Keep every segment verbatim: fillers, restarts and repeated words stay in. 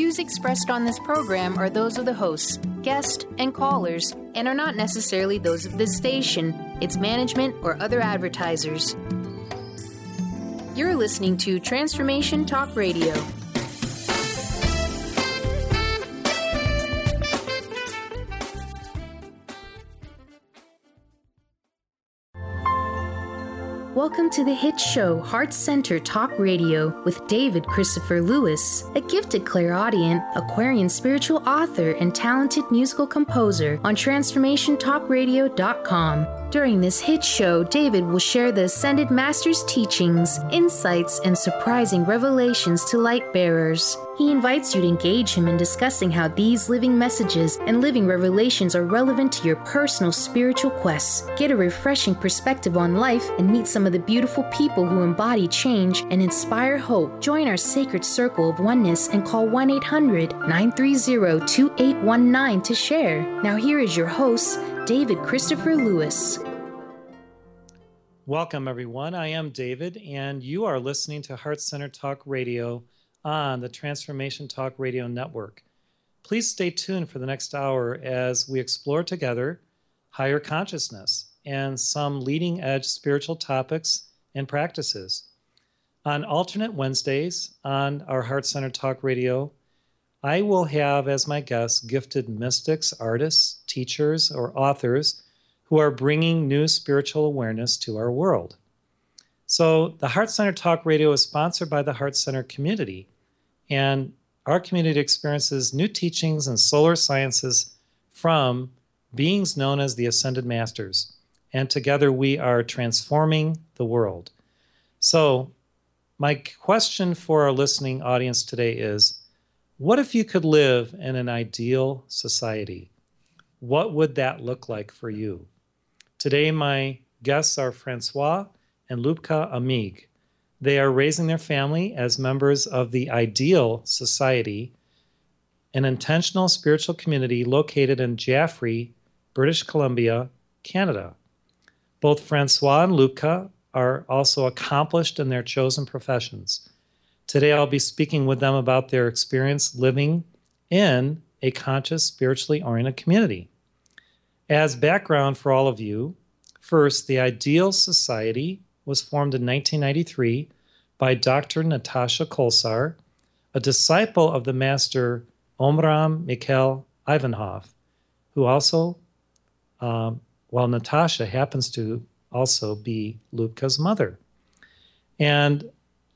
views expressed on this program are those of the hosts, guests, and callers, and are not necessarily those of this station, its management, or other advertisers. You're listening to Transformation Talk Radio. Welcome to the hit show Heart Center Talk Radio with David Christopher Lewis, a gifted clairaudient, Aquarian spiritual author, and talented musical composer on transformation talk radio dot com. During this hit show, David will share the Ascended Master's teachings, insights, and surprising revelations to light bearers. He invites you to engage him in discussing how these living messages and living revelations are relevant to your personal spiritual quests. Get a refreshing perspective on life and meet some of the beautiful people who embody change and inspire hope. Join our sacred circle of oneness and call one eight hundred nine three zero two eight one nine to share. Now here is your host, David Christopher Lewis. Welcome, everyone. I am David, and you are listening to Heart Center Talk Radio on the Transformation Talk Radio Network. Please stay tuned for the next hour as we explore together higher consciousness and some leading-edge spiritual topics and practices. On alternate Wednesdays on our Heart Center Talk Radio, I will have as my guests gifted mystics, artists, teachers, or authors who are bringing new spiritual awareness to our world. So the Heart Center Talk Radio is sponsored by the Heart Center community, and our community experiences new teachings and solar sciences from beings known as the Ascended Masters, and together we are transforming the world. So my question for our listening audience today is, what if you could live in an ideal society? What would that look like for you? Today, my guests are Francois and Lubka Amig. They are raising their family as members of the Ideal Society, an intentional spiritual community located in Jaffrey, British Columbia, Canada. Both Francois and Lubka are also accomplished in their chosen professions. Today, I'll be speaking with them about their experience living in a conscious, spiritually oriented community. As background for all of you, first, the Ideal Society was formed in nineteen ninety-three by Doctor Natasha Kolsar, a disciple of the master Omraam Mikhail Ivanhoff, who also, um, well, Natasha happens to also be Lubka's mother. And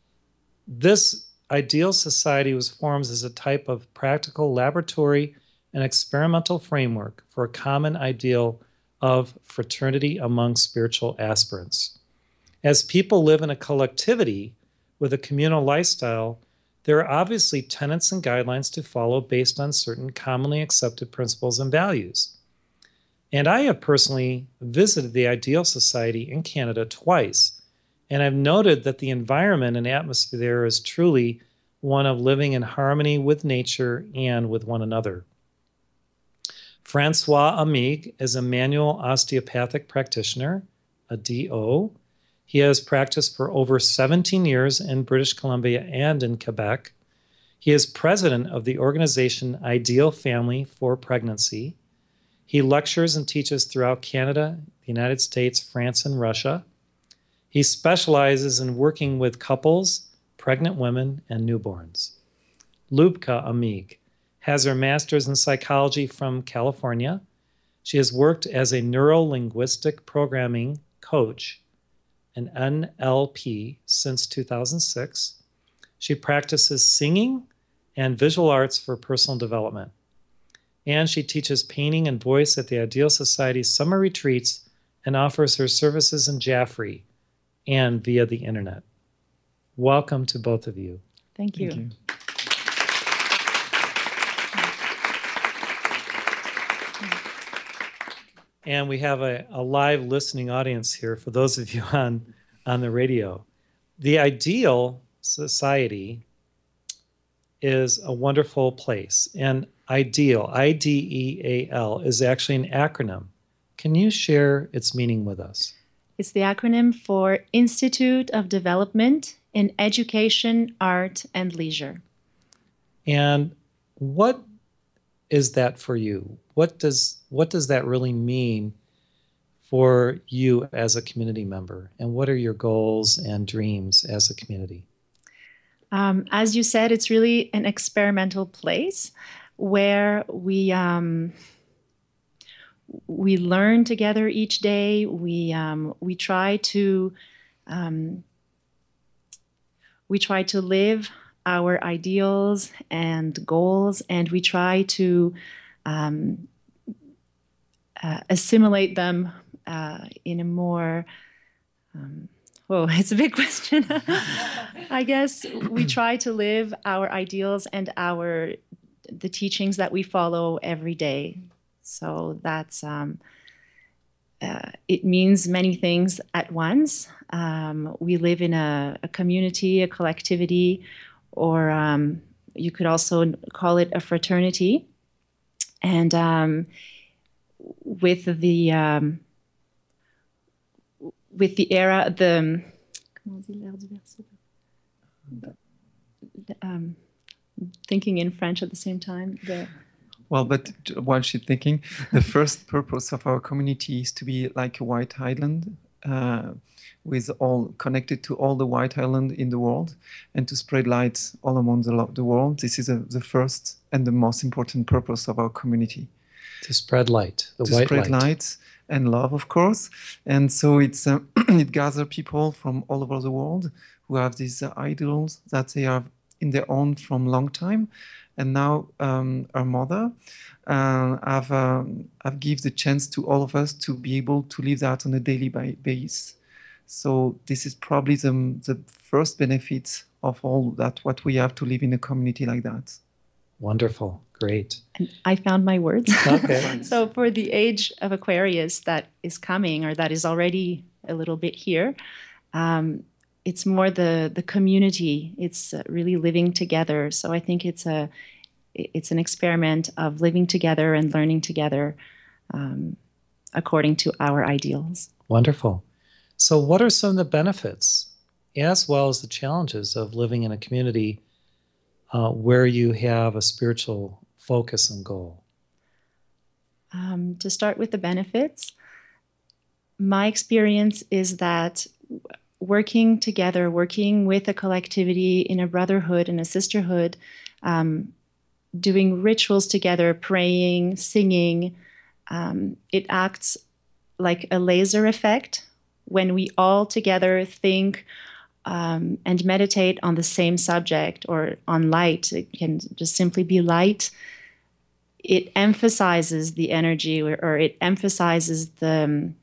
this Ideal Society was formed as a type of practical laboratory and experimental framework for a common ideal of fraternity among spiritual aspirants. As people live in a collectivity with a communal lifestyle, there are obviously tenets and guidelines to follow based on certain commonly accepted principles and values. And I have personally visited the Ideal Society in Canada twice, and I've noted that the environment and atmosphere there is truly one of living in harmony with nature and with one another. Francois Amig is a manual osteopathic practitioner, a D O. He has practiced for over seventeen years in British Columbia and in Quebec. He is president of the organization Ideal Family for Pregnancy. He lectures and teaches throughout Canada, the United States, France, and Russia. He specializes in working with couples, pregnant women, and newborns. Lubka Amig has her master's in psychology from California. She has worked as a neuro-linguistic programming coach, an N L P, since two thousand six. She practices singing and visual arts for personal development. And she teaches painting and voice at the Ideal Society's summer retreats and offers her services in Jaffrey and via the internet. Welcome to both of you. Thank you. Thank you. And we have a, a live listening audience here for those of you on, on the radio. The Ideal Society is a wonderful place. And IDEAL, I D E A L, is actually an acronym. Can you share its meaning with us? It's the acronym for Institute of Development in Education, Art, and Leisure. And what is that for you? What does what does that really mean for you as a community member? And what are your goals and dreams as a community? Um, as you said, it's really an experimental place where we um, we learn together each day. We um, we try to um, we try to live our ideals and goals, and we try to um, uh, assimilate them uh, in a more um, oh, it's a big question. I guess we try to live our ideals and our the teachings that we follow every day. So that's um, uh, it means many things at once. Um, we live in a, a community, a collectivity, or um, you could also call it a fraternity. And um, with the um, with the era, the um, thinking in French at the same time. The, well, but while she's thinking, the first purpose of our community is to be like a white island, uh, with all connected to all the white island in the world, and to spread light all among the, the world. This is a, the first and the most important purpose of our community. To spread light, the to white spread light. light and love, of course. And so it's uh, it gathers people from all over the world who have these uh, ideals that they have in their own from long time. And now um, our mother uh, have um, have give the chance to all of us to be able to live that on a daily basis. So this is probably the, the first benefit of all that, what we have to live in a community like that. Wonderful. Great. And I found my words. Okay. So for the age of Aquarius that is coming, or that is already a little bit here, um, it's more the the community. It's uh, really living together. So I think it's a it's an experiment of living together and learning together um, according to our ideals. Wonderful. So what are some of the benefits as well as the challenges of living in a community uh, where you have a spiritual focus and goal? Um, to start with the benefits, my experience is that working together, working with a collectivity in a brotherhood and a sisterhood, um, doing rituals together, praying, singing, um, it acts like a laser effect. When we all together think um, and meditate on the same subject or on light, it can just simply be light. It emphasizes the energy, or, or it emphasizes the um,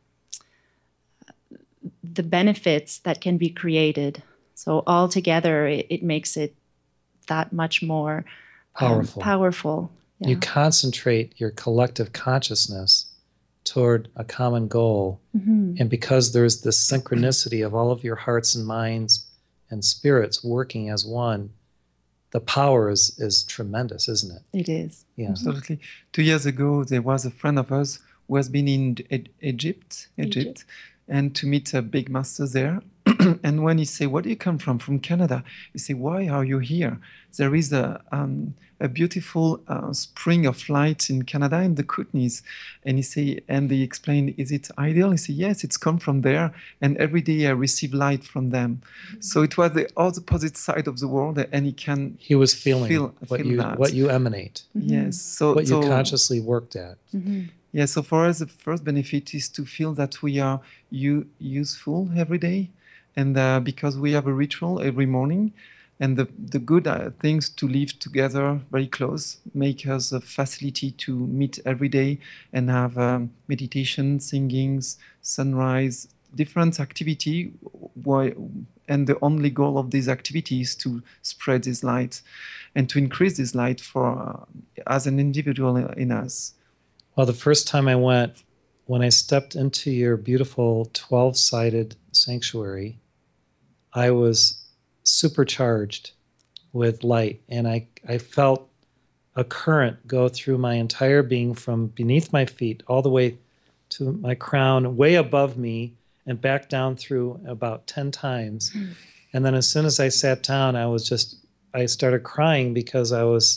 the benefits that can be created. So all together, it, it makes it that much more powerful. Um, powerful. Yeah. You concentrate your collective consciousness toward a common goal. Mm-hmm. And because there's this synchronicity of all of your hearts and minds and spirits working as one, the power is, is tremendous, isn't it? It is. Yeah. Absolutely. Two years ago, there was a friend of us who has been in e- Egypt, Egypt, Egypt, and to meet a big master there. And when he say, "Where do you come from?" "From Canada." He say, "Why are you here?" "There is a um, a beautiful uh, spring of light in Canada, in the Kootenays." And he say, and they explained, "Is it ideal?" He said, "Yes, it's come from there, and every day I receive light from them." Mm-hmm. So it was the opposite side of the world, and he can he was feeling feel, what feel you that. what you emanate. Mm-hmm. Yes, so what so, you consciously worked at. Mm-hmm. Yeah, so for us, the first benefit is to feel that we are u- useful every day. And uh, because we have a ritual every morning, and the, the good uh, things to live together very close make us a facility to meet every day and have um, meditation, singings, sunrise, different activity. Why, and the only goal of these activities is to spread this light and to increase this light for uh, as an individual in us. Well, the first time I went, when I stepped into your beautiful twelve-sided sanctuary, I was supercharged with light, and I, I felt a current go through my entire being from beneath my feet all the way to my crown, way above me, and back down through about ten times. Mm. And then as soon as I sat down, I was just, I started crying because I was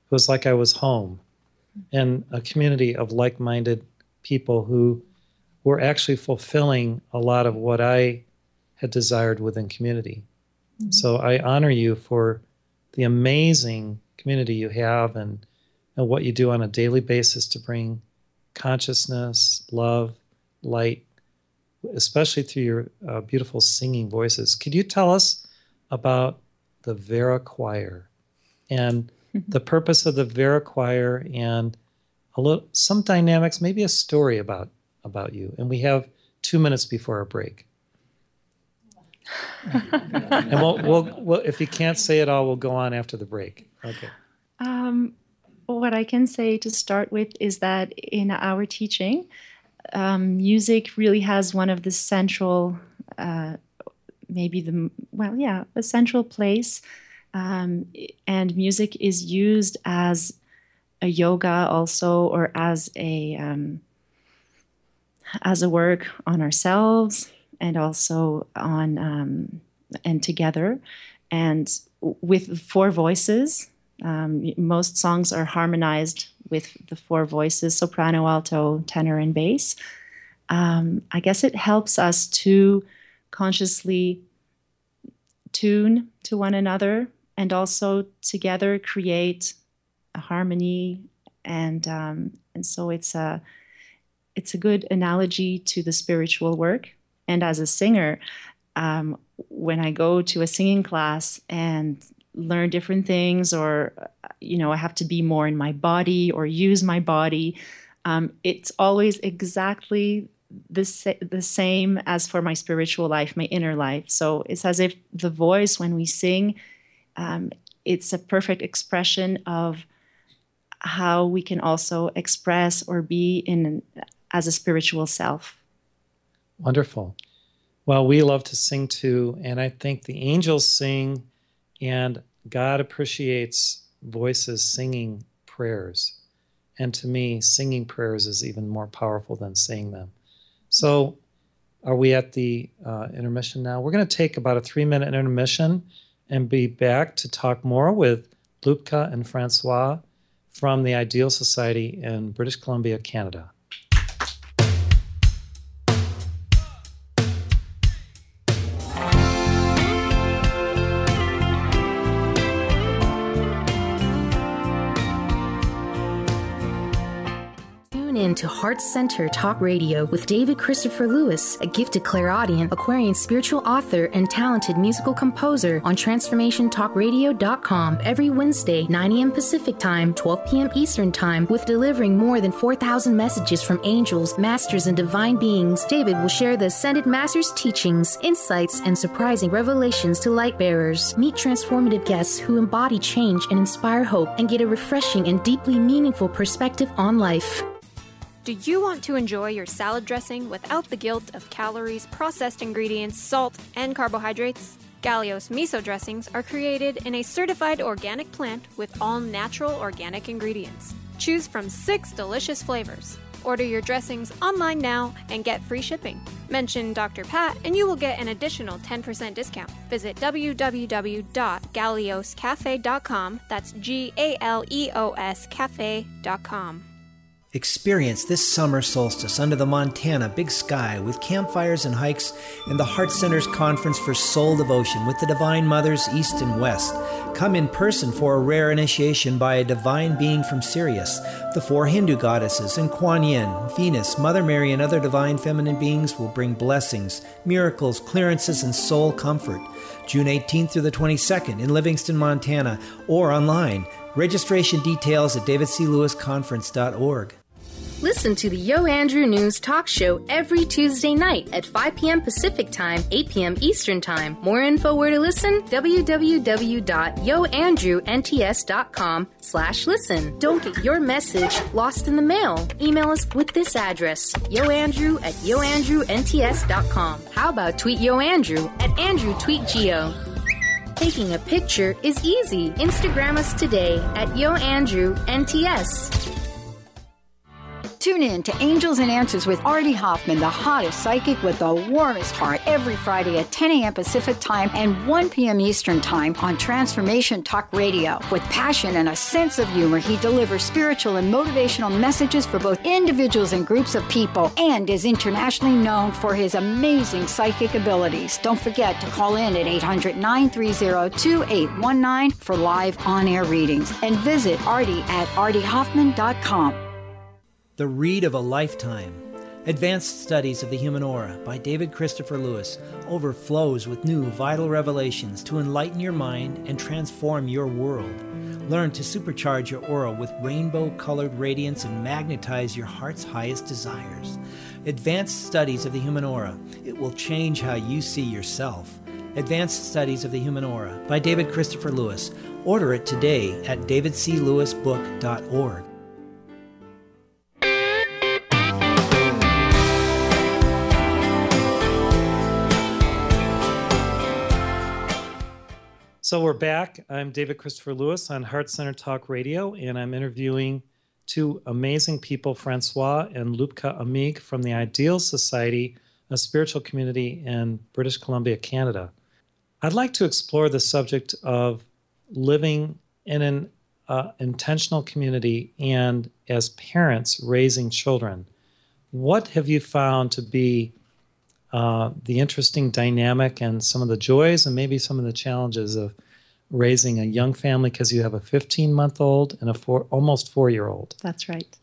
It was like I was home in a community of like-minded people who were actually fulfilling a lot of what I had desired within community. Mm-hmm. So I honor you for the amazing community you have and, and what you do on a daily basis to bring consciousness, love, light, especially through your uh, beautiful singing voices. Could you tell us about the Vera Choir and the purpose of the Vera Choir and a little, some dynamics, maybe a story about, about you? And we have two minutes before our break. And we'll, we'll, we'll, if you can't say it all, we'll go on after the break. Okay. Um, what I can say to start with is that in our teaching, um, music really has one of the central, uh, maybe the, well, yeah, a central place. Um, and music is used as a yoga also, or as a um, as a work on ourselves, and also on um, and together, and with four voices. Um, most songs are harmonized with the four voices: soprano, alto, tenor, and bass. Um, I guess it helps us to consciously tune to one another, and also together create a harmony, and um, and so it's a it's a good analogy to the spiritual work. And as a singer, um, when I go to a singing class and learn different things, or you know, I have to be more in my body or use my body, um, it's always exactly the sa- the same as for my spiritual life, my inner life. So it's as if the voice, when we sing, um, it's a perfect expression of how we can also express or be in as a spiritual self. Wonderful. Well, we love to sing too, and I think the angels sing, and God appreciates voices singing prayers. And to me, singing prayers is even more powerful than saying them. So are we at the uh, intermission now? We're going to take about a three-minute intermission and be back to talk more with Lubka and Francois from the Ideal Society in British Columbia, Canada. To Heart Center Talk Radio with David Christopher Lewis, a gifted clairaudient, Aquarian spiritual author, and talented musical composer on transformation talk radio dot com every Wednesday, nine a.m. Pacific Time, twelve p.m. Eastern Time, with delivering more than four thousand messages from angels, masters, and divine beings. David will share the Ascended Masters' teachings, insights, and surprising revelations to light bearers. Meet transformative guests who embody change and inspire hope, and get a refreshing and deeply meaningful perspective on life. Do you want to enjoy your salad dressing without the guilt of calories, processed ingredients, salt, and carbohydrates? Galios miso dressings are created in a certified organic plant with all natural organic ingredients. Choose from six delicious flavors. Order your dressings online now and get free shipping. Mention Doctor Pat and you will get an additional ten percent discount. Visit w w w dot galeos cafe dot com. That's G A L E O S cafe dot com. Experience this summer solstice under the Montana Big Sky with campfires and hikes and the Heart Center's Conference for Soul Devotion with the Divine Mothers East and West. Come in person for a rare initiation by a divine being from Sirius. The four Hindu goddesses and Kuan Yin, Venus, Mother Mary, and other divine feminine beings will bring blessings, miracles, clearances, and soul comfort. June eighteenth through the twenty-second in Livingston, Montana, or online. Registration details at david c lewis conference dot org. Listen to the Yo Andrew News Talk Show every Tuesday night at five p.m. Pacific Time, eight p.m. Eastern Time. More info where to listen, w w w dot yo andrew n t s dot com slash listen. Don't get your message lost in the mail. Email us with this address, yoandrew at yo andrew n t s dot com. How about tweet Yo Andrew at Andrew Tweet Geo? Taking a picture is easy. Instagram us today at Yo Andrew N T S. Tune in to Angels and Answers with Artie Hoffman, the hottest psychic with the warmest heart, every Friday at ten a.m. Pacific Time and one p.m. Eastern Time on Transformation Talk Radio. With passion and a sense of humor, he delivers spiritual and motivational messages for both individuals and groups of people, and is internationally known for his amazing psychic abilities. Don't forget to call in at eight hundred, nine three zero, two eight one nine for live on-air readings, and visit Artie at artie hoffman dot com. The Read of a Lifetime. Advanced Studies of the Human Aura by David Christopher Lewis overflows with new vital revelations to enlighten your mind and transform your world. Learn to supercharge your aura with rainbow-colored radiance and magnetize your heart's highest desires. Advanced Studies of the Human Aura. It will change how you see yourself. Advanced Studies of the Human Aura by David Christopher Lewis. Order it today at david c lewis book dot org. So we're back. I'm David Christopher Lewis on Heart Center Talk Radio, and I'm interviewing two amazing people, Francois and Lubka Amig from the Ideal Society, a spiritual community in British Columbia, Canada. I'd like to explore the subject of living in an uh, intentional community and as parents raising children. What have you found to be uh, the interesting dynamic and some of the joys and maybe some of the challenges of raising a young family, because you have a fifteen-month-old and a four, almost four-year-old? That's right.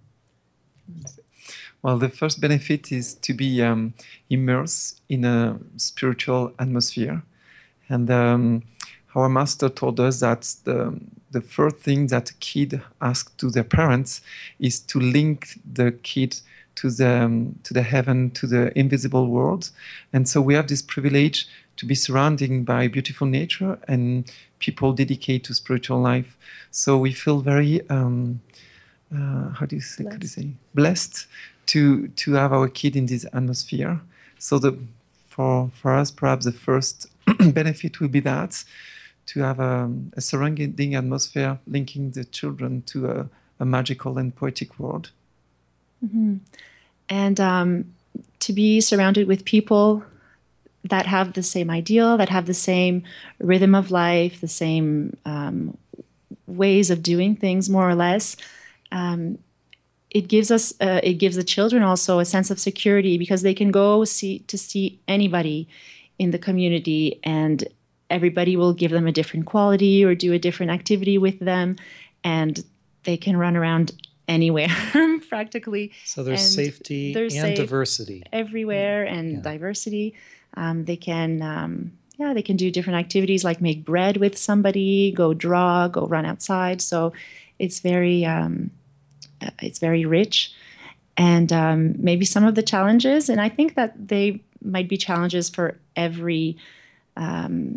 Well, the first benefit is to be um, immersed in a spiritual atmosphere. And um, our master told us that the, the first thing that a kid asks to their parents is to link the kid to the, um, to the heaven, to the invisible world. And so we have this privilege to be surrounded by beautiful nature and people dedicated to spiritual life. So we feel very, um, uh, how do you say, could you say, blessed to to have our kid in this atmosphere. So the for for us, perhaps the first benefit will be that, to have a, a surrounding atmosphere linking the children to a, a magical and poetic world. Mm-hmm. And um, to be surrounded with people that have the same ideal, that have the same rhythm of life, the same um, ways of doing things, more or less. Um, it gives us, uh, it gives the children also a sense of security, because they can go see to see anybody in the community, and everybody will give them a different quality or do a different activity with them, and they can run around anywhere practically. So there's and safety they're and safe diversity everywhere, and yeah. diversity. Um, they can, um, yeah, they can do different activities like make bread with somebody, go draw, go run outside. So it's very, um, it's very rich. And um, maybe some of the challenges, and I think that they might be challenges for every um,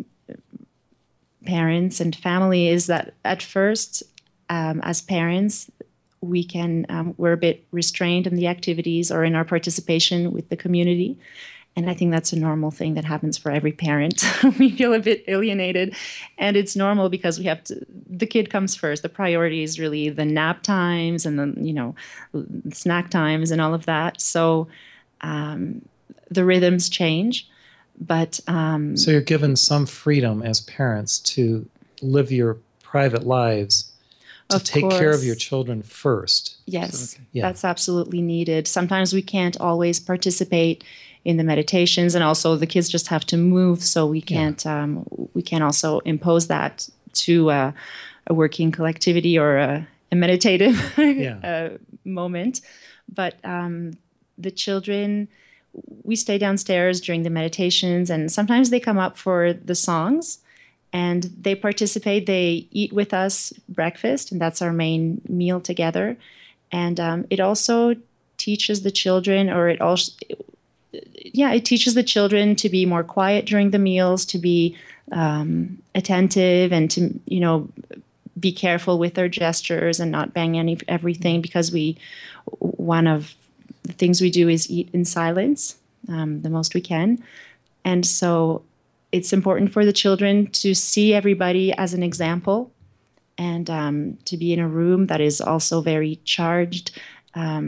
parents and family, is that at first, um, as parents, we can, um, we're a bit restrained in the activities or in our participation with the community. And I think that's a normal thing that happens for every parent. We feel a bit alienated, and it's normal because we have to, the kid comes first. The priority is really the nap times and the, you know, snack times and all of that. So um, the rhythms change, but. Um, so you're given some freedom as parents to live your private lives, to take course. care of your children first. Yes, yeah. That's absolutely needed. Sometimes we can't always participate in the meditations, and also the kids just have to move, so we can't yeah. um, we can also impose that to uh, a working collectivity or a, a meditative yeah. uh, moment. But um, the children, we stay downstairs during the meditations, and sometimes they come up for the songs, and they participate. They eat with us breakfast, and that's our main meal together. And um, it also teaches the children, or it also yeah, it teaches the children to be more quiet during the meals, to be um, attentive, and to, you know, be careful with their gestures and not bang any everything, because we, one of the things we do is eat in silence um, the most we can. And so it's important for the children to see everybody as an example, and um, to be in a room that is also very charged, um,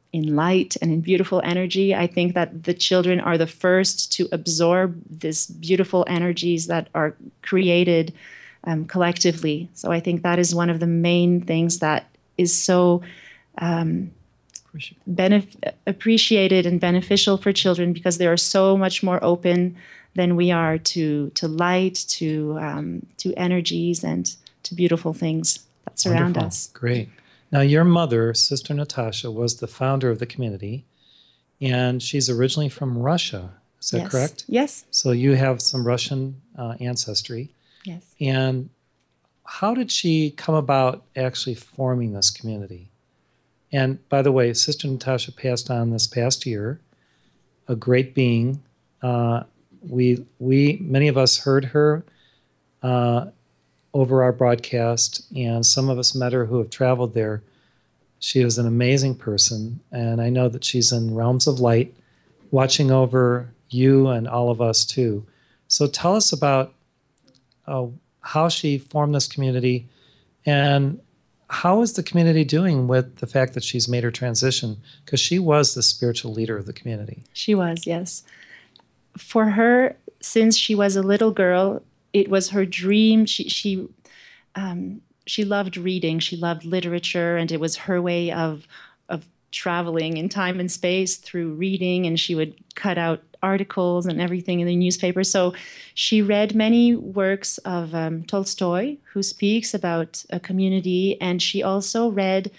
in light and in beautiful energy. I think that the children are the first to absorb these beautiful energies that are created um, collectively. So I think that is one of the main things that is so um, benef- appreciated and beneficial for children, because they are so much more open than we are to to light, to um, to energies, and to beautiful things that surround Wonderful. us. Great. Now, your mother, Sister Natasha, was the founder of the community, and she's originally from Russia. Is that Yes. correct? Yes. So you have some Russian uh, ancestry. Yes. And how did she come about actually forming this community? And by the way, Sister Natasha passed on this past year, a great being. Uh, we, we, many of us heard her uh, over our broadcast, and some of us met her who have traveled there. She was an amazing person, and I know that she's in realms of light, watching over you and all of us too. So tell us about uh, how she formed this community, and how is the community doing with the fact that she's made her transition? Because she was the spiritual leader of the community. She was, yes. For her, since she was a little girl, it was her dream. She she um, she loved reading. She loved literature, and it was her way of of traveling in time and space through reading. And she would cut out articles and everything in the newspaper. So she read many works of um, Tolstoy, who speaks about a community, and she also read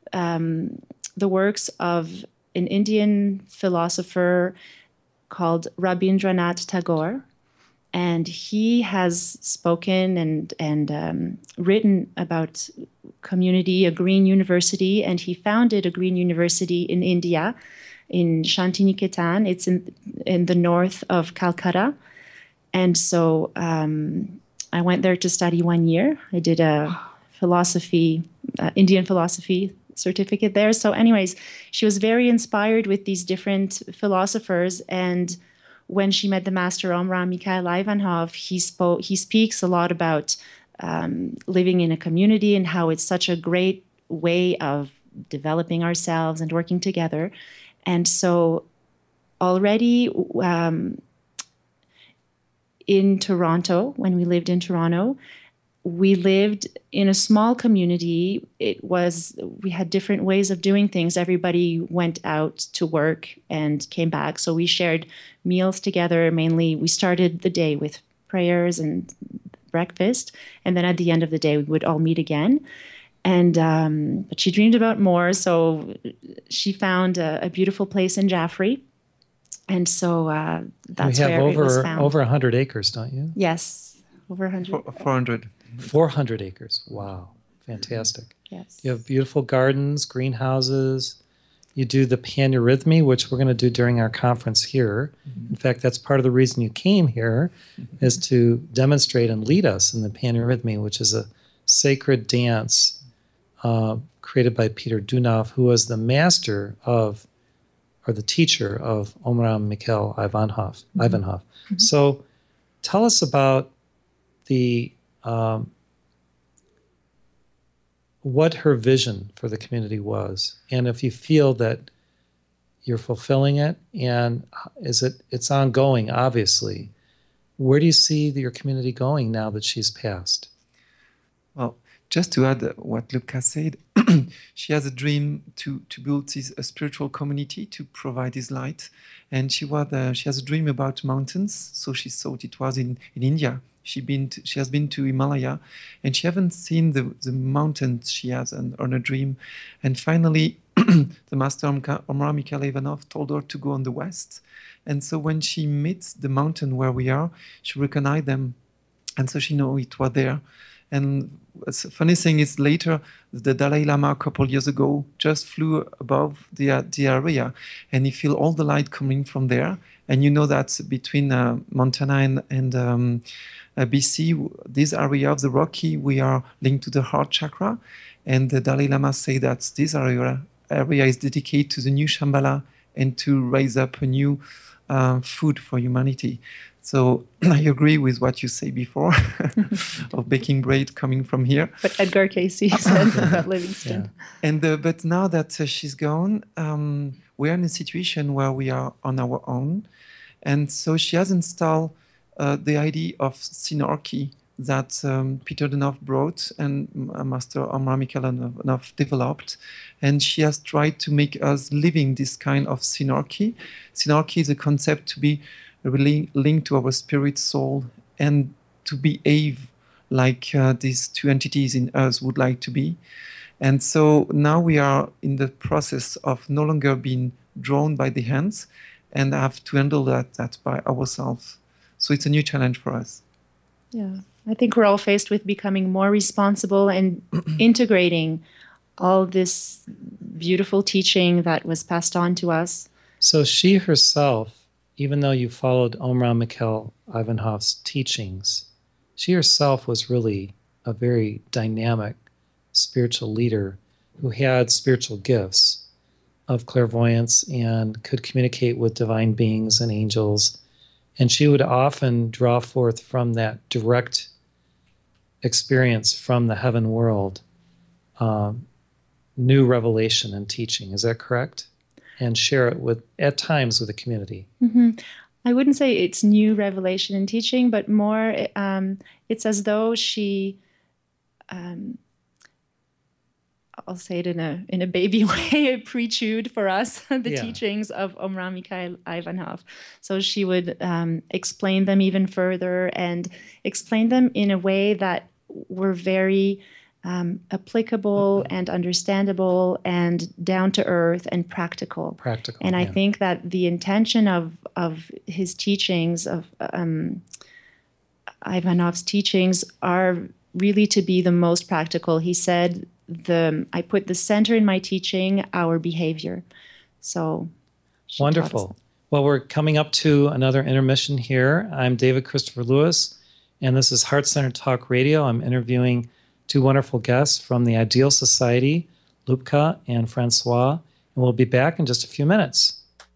um, the works of an Indian philosopher called Rabindranath Tagore. And he has spoken and and um, written about community, a green university, and he founded a green university in India, in Shantiniketan. It's in in the north of Calcutta. And so um, I went there to study one year. I did a philosophy, uh, Indian philosophy certificate there. So anyways, she was very inspired with these different philosophers. And when she met the master Omraam Mikhail Ivanov, he spoke. He speaks a lot about um, living in a community and how it's such a great way of developing ourselves and working together. And so already um, in Toronto, when we lived in Toronto, we lived in a small community. It was, we had different ways of doing things. Everybody went out to work and came back. So we shared meals together. Mainly, we started the day with prayers and breakfast. And then at the end of the day, we would all meet again. And um, but she dreamed about more. So she found a, a beautiful place in Jaffrey. And so uh, that's you have where over, it was found. over one hundred acres, don't you? Yes, over one hundred. four hundred. four hundred acres. Wow. Fantastic. Yes. You have beautiful gardens, greenhouses. You do the panurhythmy, which we're going to do during our conference here. Mm-hmm. In fact, that's part of the reason you came here, mm-hmm. is to demonstrate and lead us in the panurhythmy, which is a sacred dance uh, created by Peter Dunov, who was the master of, or the teacher of Omraam Mikhail Ivanov. Mm-hmm. Ivanov. Mm-hmm. So tell us about the um, what her vision for the community was, and if you feel that you're fulfilling it, and is it it's ongoing, obviously. Where do you see your community going now that she's passed? Well, just to add what Luca said, she has a dream to, to build this, a spiritual community to provide this light. And she was uh, she has a dream about mountains, so she thought it was in, in India. She been to, she has been to Himalaya, and she haven't seen the, the mountains she has on, on a dream. And finally, the master Omraam Mikhail Ivanov told her to go on the west. And so when she meets the mountain where we are, she recognized them, and so she know it was there. And a funny thing is, later the Dalai Lama a couple years ago just flew above the uh, the area, and he feel all the light coming from there. And you know that between uh, Montana and, and um, uh, B C, this area of the Rocky, we are linked to the heart chakra. And the Dalai Lama say that this area area is dedicated to the new Shambhala and to raise up a new uh, food for humanity. So I agree with what you say before of baking bread coming from here. But Edgar Casey said about Livingston. Yeah. And uh, but now that uh, she's gone, um, we're in a situation where we are on our own. And so she has installed uh, the idea of synarchy that um, Peter Denoff brought and uh, Master Omra Michael Denoff developed. And she has tried to make us living this kind of synarchy. Synarchy is a concept to be really linked to our spirit, soul, and to behave like uh, these two entities in us would like to be. And so now we are in the process of no longer being drawn by the hands and have to handle that, that by ourselves. So it's a new challenge for us. Yeah, I think we're all faced with becoming more responsible and integrating all this beautiful teaching that was passed on to us. So she herself, even though you followed Omra Mikhail Ivanhov's teachings, she herself was really a very dynamic spiritual leader who had spiritual gifts of clairvoyance and could communicate with divine beings and angels. And she would often draw forth from that direct experience from the heaven world um, new revelation and teaching. Is that correct? And share it with, at times, with the community. Mm-hmm. I wouldn't say it's new revelation and teaching, but more um, it's as though she, um, I'll say it in a in a baby way, pre-chewed for us the Yeah. teachings of Omra Mikhail Ivanhov. So she would um, explain them even further and explain them in a way that were very Um, applicable and understandable and down to earth and practical. Practical. And I yeah. think that the intention of of his teachings, of um, Ivanov's teachings, are really to be the most practical. He said, "The I put the center in my teaching, our behavior." So she taught us Wonderful. Well, we're coming up to another intermission here. I'm David Christopher Lewis, and this is Heart Center Talk Radio. I'm interviewing two wonderful guests from the Ideal Society, Lubka and Francois, and we'll be back in just a few minutes.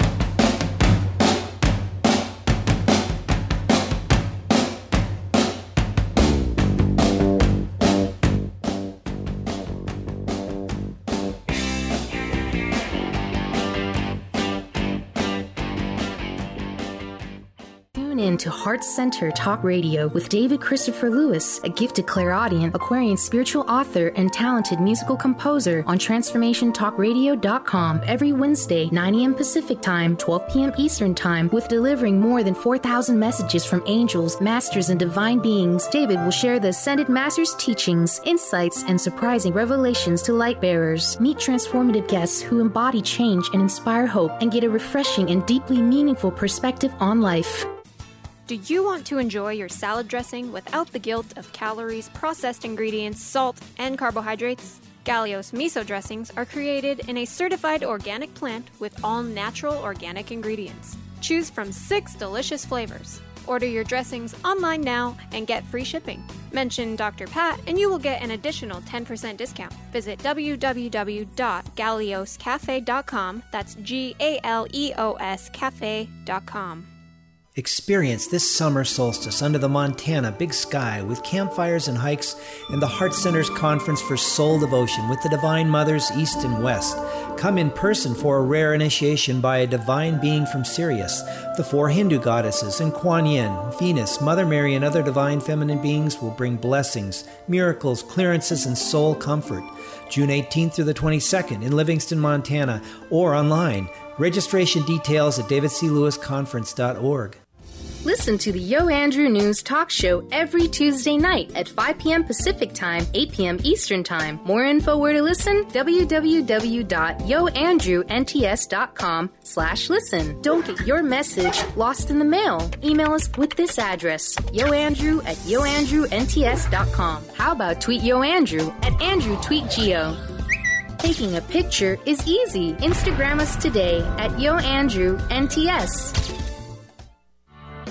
To Heart Center Talk Radio with David Christopher Lewis, a gifted clairaudient, Aquarian spiritual author, and talented musical composer on transformation talk radio dot com every Wednesday, nine a.m. Pacific Time, twelve p.m. Eastern Time, with delivering more than four thousand messages from angels, masters, and divine beings. David will share the Ascended Masters' teachings, insights, and surprising revelations to light bearers. Meet transformative guests who embody change and inspire hope and get a refreshing and deeply meaningful perspective on life. Do you want to enjoy your salad dressing without the guilt of calories, processed ingredients, salt, and carbohydrates? Galios miso dressings are created in a certified organic plant with all natural organic ingredients. Choose from six delicious flavors. Order your dressings online now and get free shipping. Mention Doctor Pat and you will get an additional ten percent discount. Visit w w w dot galios cafe dot com. That's G A L E O S cafe dot com. Experience this summer solstice under the Montana big sky with campfires and hikes and the Heart Center's Conference for Soul Devotion with the Divine Mothers East and West. Come in person for a rare initiation by a divine being from Sirius. The four Hindu goddesses and Kuan Yin, Venus, Mother Mary, and other divine feminine beings will bring blessings, miracles, clearances, and soul comfort. June eighteenth through the twenty-second in Livingston, Montana, or online. Registration details at david c lewis conference dot org. Listen to the Yo Andrew News Talk Show every Tuesday night at five p.m. Pacific Time, eight p.m. Eastern Time. More info where to listen? w w w dot yo andrew n t s dot com slash listen. Don't get your message lost in the mail. Email us with this address, yoandrew at yo andrew n t s dot com. How about tweet Yo Andrew at Andrew Tweet Geo? Taking a picture is easy. Instagram us today at Yo Andrew N T S.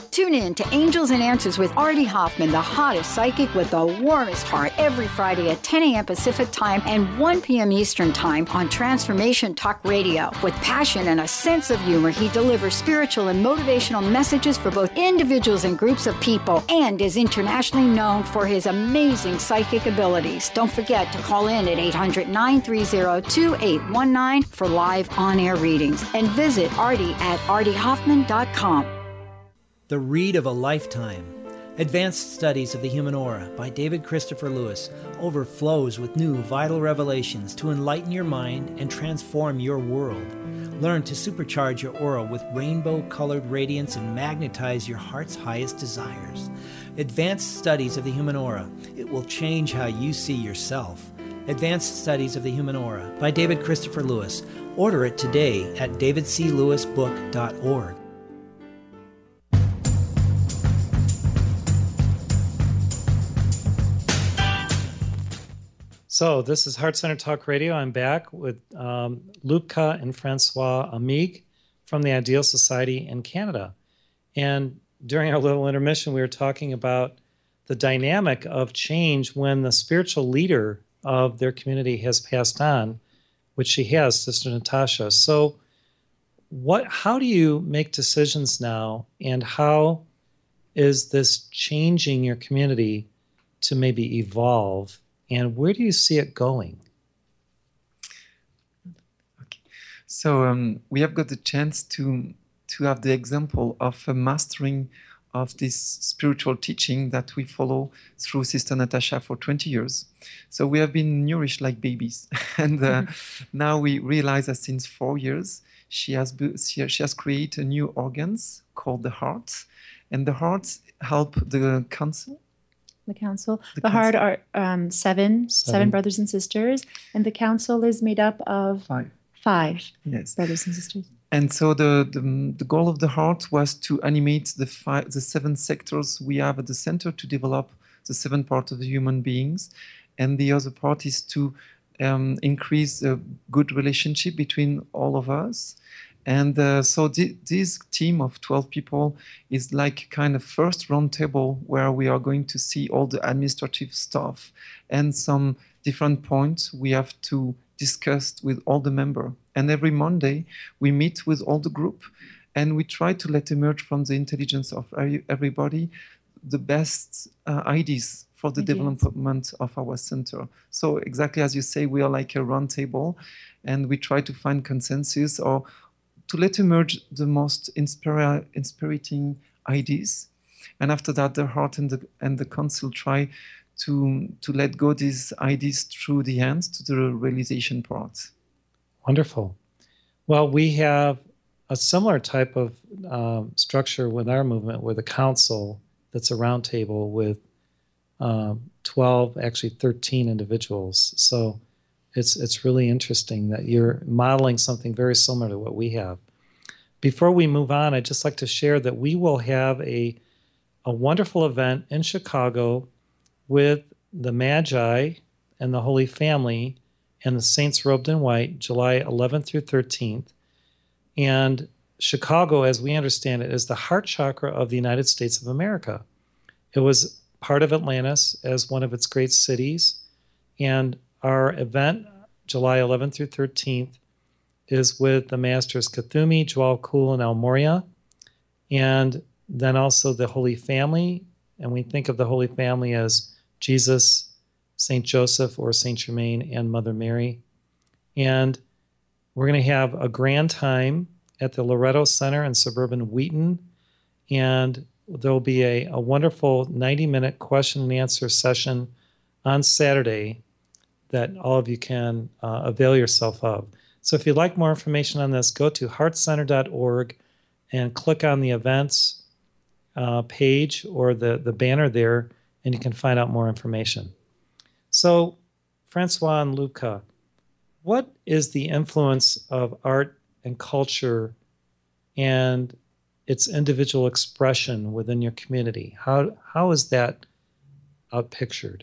Tune in to Angels and Answers with Artie Hoffman, the hottest psychic with the warmest heart, every Friday at ten a.m. Pacific Time and one p.m. Eastern Time on Transformation Talk Radio. With passion and a sense of humor, he delivers spiritual and motivational messages for both individuals and groups of people, and is internationally known for his amazing psychic abilities. Don't forget to call in at eight hundred, nine three zero, two eight one nine for live on-air readings, and visit Artie at artie hoffman dot com. The Read of a Lifetime. Advanced Studies of the Human Aura by David Christopher Lewis overflows with new vital revelations to enlighten your mind and transform your world. Learn to supercharge your aura with rainbow-colored radiance and magnetize your heart's highest desires. Advanced Studies of the Human Aura. It will change how you see yourself. Advanced Studies of the Human Aura by David Christopher Lewis. Order it today at david c lewis book dot org. So this is Heart Center Talk Radio. I'm back with um, Lubka and Francois Amig from the Ideal Society in Canada. And during our little intermission, we were talking about the dynamic of change when the spiritual leader of their community has passed on, which she has, Sister Natasha. So what? How do you make decisions now, and how is this changing your community to maybe evolve? And where do you see it going? Okay. So um, we have got the chance to, to have the example of a mastering of this spiritual teaching that we follow through Sister Natasha for twenty years. So we have been nourished like babies. and uh, now we realize that since four years, she has, she has created a new organs called the heart. And the heart help the council. The council. The The, council. heart are um, seven, seven, Seven. brothers and sisters, and the council is made up of Five. five Yes. brothers and sisters. And so the, the, the goal of the heart was to animate the five, the seven sectors we have at the center to develop the seven parts of the human beings. And the other part is to um, increase a good relationship between all of us. And uh, so th- this team of twelve people is like kind of first round table where we are going to see all the administrative stuff and some different points we have to discuss with all the members. And every Monday we meet with all the group and we try to let emerge from the intelligence of everybody the best uh, ideas for the Ideas. development of our center. So exactly as you say, we are like a round table and we try to find consensus or to let emerge the most inspira- inspiriting ideas. And after that, the heart and the, and the council try to, to let go these ideas through the hands to the realization part. Wonderful. Well, we have a similar type of um, structure with our movement with a council that's a round table with um, twelve, actually thirteen individuals. So it's it's really interesting that you're modeling something very similar to what we have. Before we move on, I'd just like to share that we will have a, a wonderful event in Chicago with the Magi and the Holy Family and the Saints Robed in White, July eleventh through thirteenth. And Chicago, as we understand it, is the heart chakra of the United States of America. It was part of Atlantis as one of its great cities. And our event, July eleventh through thirteenth, is with the Masters Kuthumi, Joel Kuhl, and El Moria. And then also the Holy Family. And we think of the Holy Family as Jesus, Saint Joseph, or Saint Germain, and Mother Mary. And we're going to have a grand time at the Loretto Center in suburban Wheaton. And there'll be a, a wonderful ninety-minute question and answer session on Saturday that all of you can uh, avail yourself of. So if you'd like more information on this, go to heart center dot org and click on the events uh, page or the, the banner there, and you can find out more information. So, Francois and Luca, what is the influence of art and culture and its individual expression within your community? How how is that outpictured?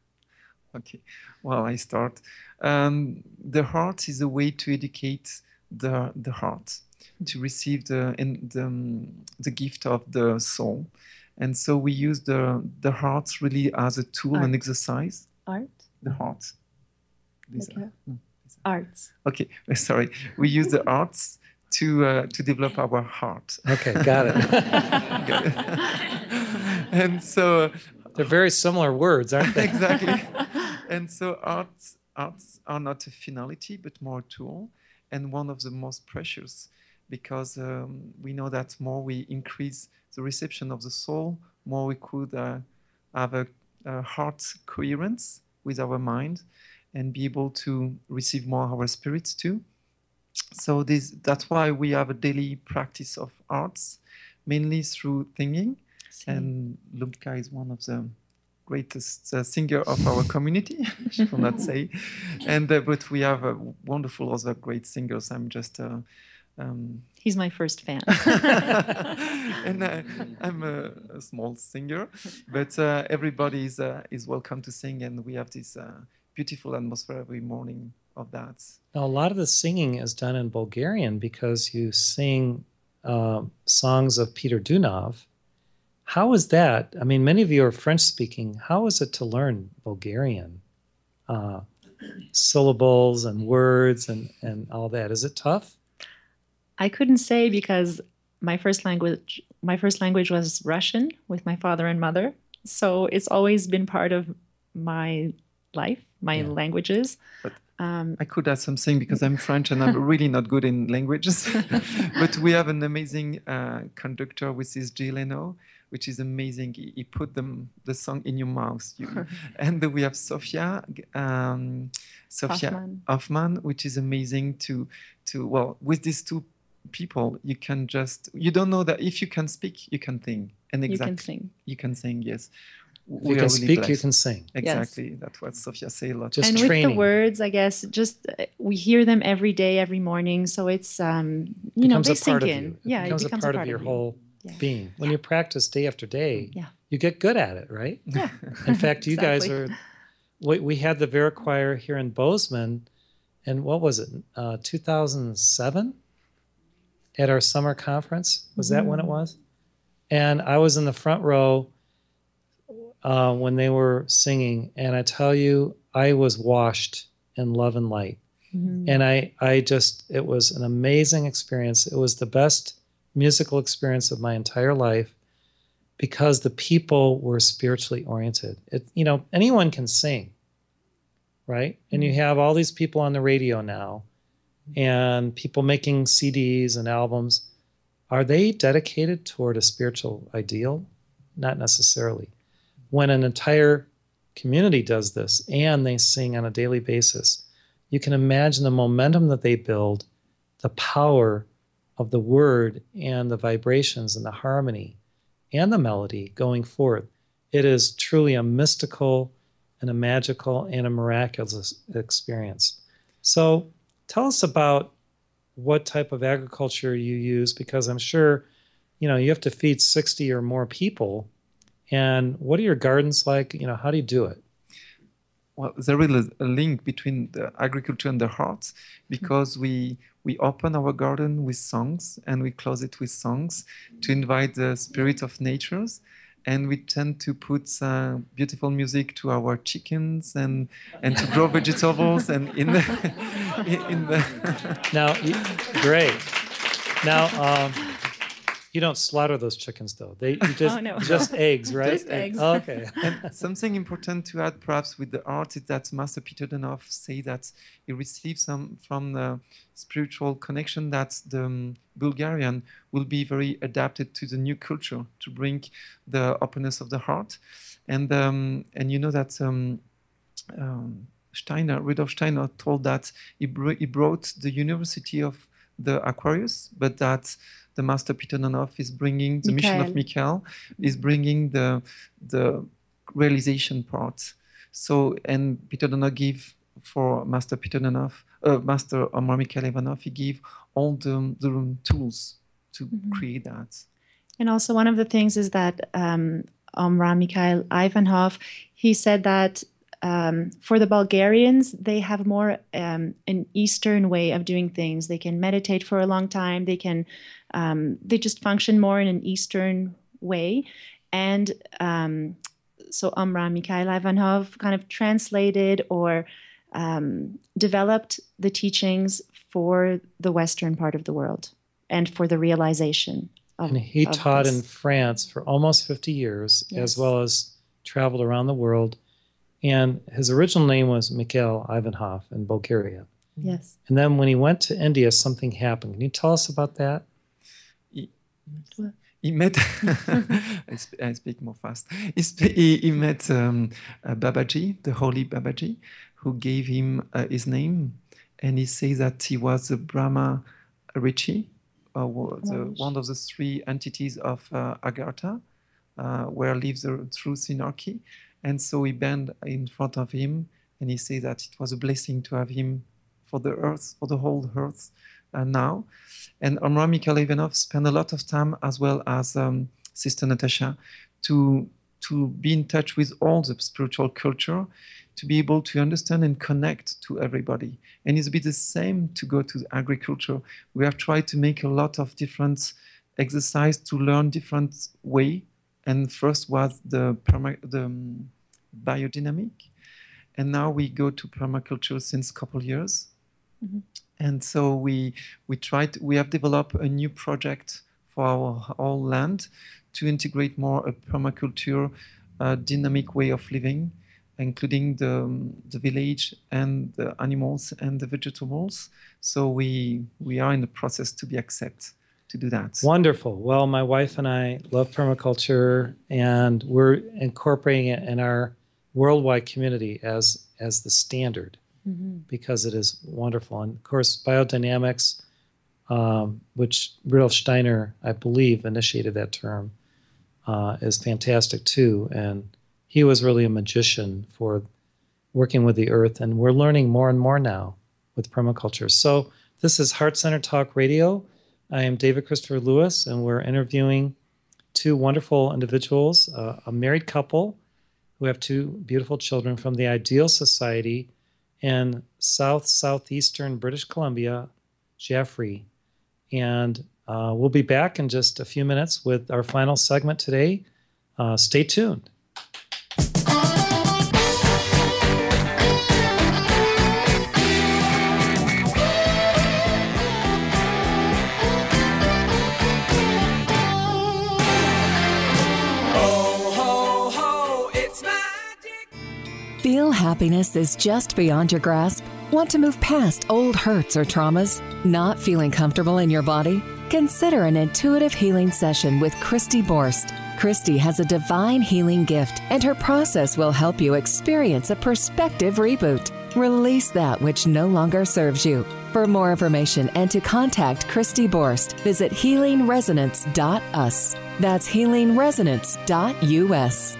Okay, well, I start. Um, the heart is a way to educate the the heart, to receive the in the, um, the gift of the soul. And so we use the the heart really as a tool Art. and exercise. Art? The heart. These Okay. are- no, these Arts. are- Okay, sorry. We use the arts to uh, to develop our heart. Okay, got it. Got it. And so They're very similar words, aren't they? exactly. And so arts arts are not a finality, but more a tool, and one of the most precious, because um, we know that more we increase the reception of the soul, more we could uh, have a, a heart coherence with our mind, and be able to receive more our spirits too. So this that's why we have a daily practice of arts, mainly through singing. And Lumka is one of the greatest uh, singer of our community, I shall not say. And uh, but we have uh, wonderful other great singers. I'm just uh, um, He's my first fan. and uh, I'm a, a small singer, but uh, everybody is uh, is welcome to sing, and we have this uh, beautiful atmosphere every morning of that. Now, a lot of the singing is done in Bulgarian because you sing uh, songs of Peter Dunov. How is that? I mean, many of you are French-speaking. How is it to learn Bulgarian? Uh, syllables and words and, and all that. Is it tough? I couldn't say because my first language my first language was Russian with my father and mother. So it's always been part of my life, my Yeah. languages. But Um, I could add something because I'm French and I'm really not good in languages. But we have an amazing uh, conductor with this Jay Leno, which is amazing. He, he put them the song in your mouth. You, and then we have Sofia, um, Sofia Hoffman. Hoffman, which is amazing to to well with these two people you can just you don't know that if you can speak you can sing and you exactly can sing. you can sing yes. If We you are can really speak, you blessed. can sing. Exactly, that's what Sofia say a lot. Just and training. with the words, I guess, just uh, we hear them every day, every morning. So it's, um, you know, becomes they a sink part of in. you. It Yeah, becomes, it becomes a part, of your you. whole Yeah. being. When you practice day after day, Yeah. you get good at it, right? Yeah. In fact, you guys Exactly. are. We, we had the Vera Choir here in Bozeman, and what was it? Uh, two thousand seven at our summer conference. Was that when it was? And I was in the front row uh, when they were singing, and I tell you, I was washed in love and light. Mhm. And I, I just, it was an amazing experience. It was the best musical experience of my entire life because the people were spiritually oriented. It, you know, anyone can sing, right? And you have all these people on the radio now and people making C Ds and albums. Are they dedicated toward a spiritual ideal? Not necessarily. When an entire community does this and they sing on a daily basis, you can imagine the momentum that they build, the power of the word and the vibrations and the harmony and the melody going forth. It is truly a mystical and a magical and a miraculous experience. So tell us about what type of agriculture you use, because I'm sure, you know, you have to feed sixty or more people. And what are your gardens like? You know, how do you do it? Well, there is a link between the agriculture and the heart because we we open our garden with songs and we close it with songs to invite the spirit of natures, and we tend to put uh, beautiful music to our chickens and and to grow vegetables and in the in the Now, you, great. Now, um, you don't slaughter those chickens, though. They you just Oh, no. just eggs, right? Just eggs. Oh, okay. And something important to add, perhaps, with the art is that Master Peter Dunov say that he received some from the spiritual connection that the um, Bulgarian will be very adapted to the new culture to bring the openness of the heart, and um, and you know that um, um, Steiner, Rudolf Steiner, told that he, br- he brought the University of the Aquarius, but that the Master Peter Dunov is bringing the mission of Michael is bringing the the realization part. So and Peter Dunov give for Master Peter Dunov, uh, Master Omar Mikhail Ivanov, he gave all the the tools to Mhm. create that. And also one of the things is that um, Omra Mikhail Ivanov, he said that um, for the Bulgarians, they have more um, an Eastern way of doing things. They can meditate for a long time. They can, um, they just function more in an Eastern way. And um, so Omra Mikhail Ivanov kind of translated or um, developed the teachings for the Western part of the world and for the realization of And he of taught this. in France for almost fifty years, Yes. as well as traveled around the world. And his original name was Mikhail Ivanov in Bulgaria. Yes. And then when he went to India, something happened. Can you tell us about that? He, he met, I, sp- I speak more fast. He, sp- he, he met um, uh, Babaji, the holy Babaji, who gave him uh, his name. And he says that he was a Brahma Rishi, uh, wa- the, one of the three entities of uh, Agartha, uh, where lives the true synarchy. And so he bent in front of him, and he said that it was a blessing to have him for the earth, for the whole earth uh, now. And Omra Mikhail Ivanov spent a lot of time, as well as um, Sister Natasha, to, to be in touch with all the spiritual culture, to be able to understand and connect to everybody. And it's a bit the same to go to the agriculture. We have tried to make a lot of different exercise to learn different way. And first was the, perma- the um, biodynamic. And now we go to permaculture since a couple of years. Mm-hmm. And so we we tried, we have developed a new project for our whole land to integrate more a permaculture uh, dynamic way of living, including the, the village and the animals and the vegetables. So we we are in the process to be accepted to do that. Wonderful. Well, my wife and I love permaculture, and we're incorporating it in our worldwide community as as the standard, mm-hmm. because it is wonderful. And of course, biodynamics, um, which Rudolf Steiner, I believe, initiated that term, uh, is fantastic too. And he was really a magician for working with the earth, and we're learning more and more now with permaculture. So this is Heart Center Talk Radio. I am David Christopher Lewis, and we're interviewing two wonderful individuals, uh, a married couple who have two beautiful children from the Ideal Society in South Southeastern British Columbia, Jaffrey. And uh, we'll be back in just a few minutes with our final segment today. Uh, stay tuned. Feel happiness is just beyond your grasp? Want to move past old hurts or traumas? Not feeling comfortable in your body? Consider an intuitive healing session with Christy Borst. Christy has a divine healing gift, and her process will help you experience a perspective reboot. Release that which no longer serves you. For more information and to contact Christy Borst, visit healing resonance dot u s. That's healing resonance dot u s.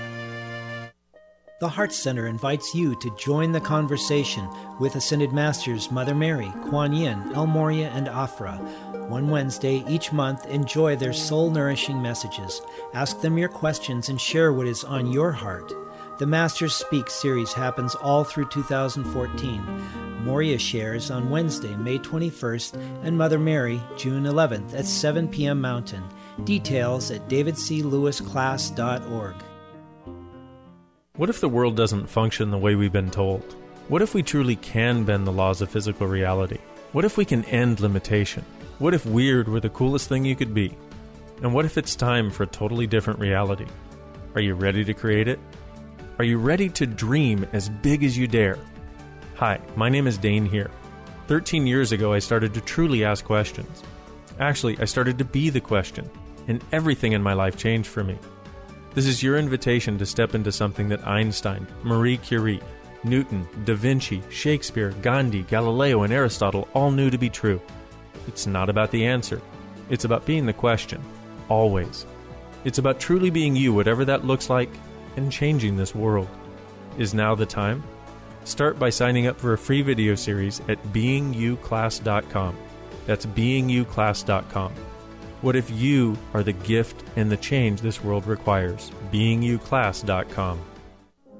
The Heart Center invites you to join the conversation with Ascended Masters Mother Mary, Kuan Yin, El Morya, and Afra. One Wednesday each month, enjoy their soul-nourishing messages. Ask them your questions and share what is on your heart. The Masters Speak series happens all through two thousand fourteen. Morya shares on Wednesday, May twenty-first, and Mother Mary, June eleventh at seven p.m. Mountain. Details at david c lewis class dot org. What if the world doesn't function the way we've been told? What if we truly can bend the laws of physical reality? What if we can end limitation? What if weird were the coolest thing you could be? And what if it's time for a totally different reality? Are you ready to create it? Are you ready to dream as big as you dare? Hi, my name is Dane here. thirteen years ago, I started to truly ask questions. Actually, I started to be the question, and everything in my life changed for me. This is your invitation to step into something that Einstein, Marie Curie, Newton, Da Vinci, Shakespeare, Gandhi, Galileo, and Aristotle all knew to be true. It's not about the answer. It's about being the question, always. It's about truly being you, whatever that looks like, and changing this world. Is now the time? Start by signing up for a free video series at being you class dot com. That's being you class dot com. What if you are the gift and the change this world requires? being you class dot com.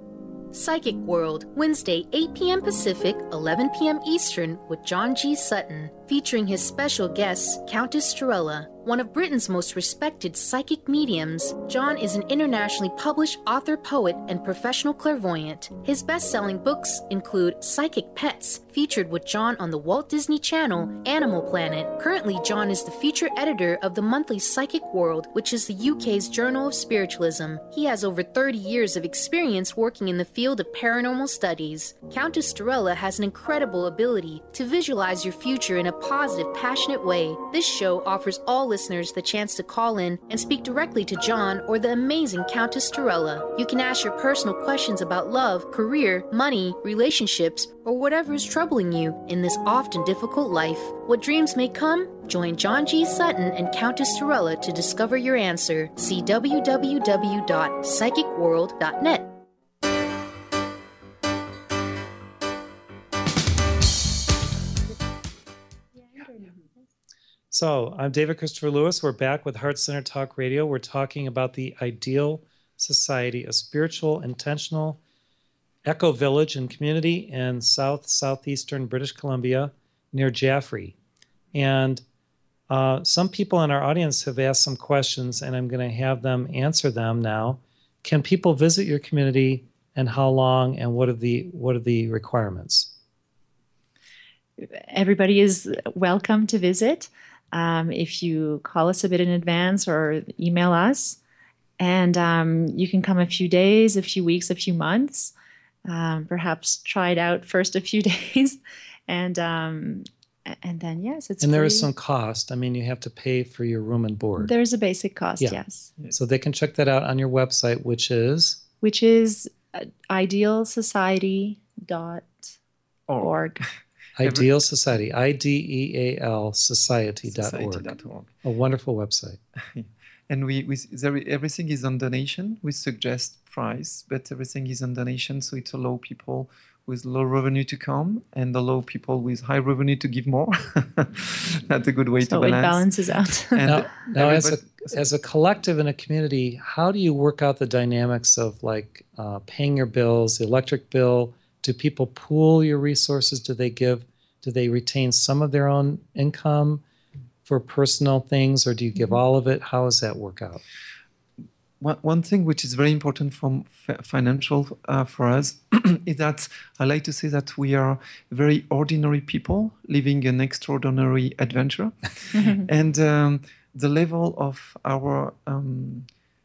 Psychic World, Wednesday, eight p.m. Pacific, eleven p.m. Eastern, with John G. Sutton, featuring his special guest, Countess Torella. One of Britain's most respected psychic mediums, John is an internationally published author, poet, and professional clairvoyant. His best-selling books include Psychic Pets, featured with John on the Walt Disney Channel, Animal Planet. Currently, John is the feature editor of the monthly Psychic World, which is the U K's Journal of Spiritualism. He has over thirty years of experience working in the field of paranormal studies. Countess Torella has an incredible ability to visualize your future in a positive, passionate way. This show offers all listeners the chance to call in and speak directly to John or the amazing Countess Torella. You can ask your personal questions about love, career, money, relationships, or whatever is troubling you in this often difficult life. What dreams may come? Join John G. Sutton and Countess Torella to discover your answer. See w w w dot psychic world dot net. So, I'm David Christopher Lewis. We're back with Heart Center Talk Radio. We're talking about the Ideal Society, a spiritual, intentional eco village and community in south southeastern British Columbia near Jaffrey. And uh, some people in our audience have asked some questions, and I'm going to have them answer them now. Can people visit your community, and how long, and what are the what are the requirements? Everybody is welcome to visit. Um, if you call us a bit in advance or email us, and um, you can come a few days, a few weeks, a few months, um, perhaps try it out first a few days, and um, and then yes, it's and there free. is some cost. I mean, you have to pay for your room and board. There's a basic cost, Yeah. yes, So they can check that out on your website, which is which is uh, ideal society dot org. Ideal Society, I D E A L society dot Society org. dot org. A wonderful website. And we, we there, everything is on donation. We suggest price, but everything is on donation, so it allows people with low revenue to come and allow people with high revenue to give more. That's a good way So to it balance. balances out. And Now, now as a everybody- as a collective in a community, how do you work out the dynamics of like uh, paying your bills, the electric bill? Do people pool your resources? Do they give? Do they retain some of their own income for personal things, or do you give all of it? How does that work out? One, one thing which is very important from f- financial uh, for us is that I like to say that we are very ordinary people living an extraordinary adventure. And um, the level of our um,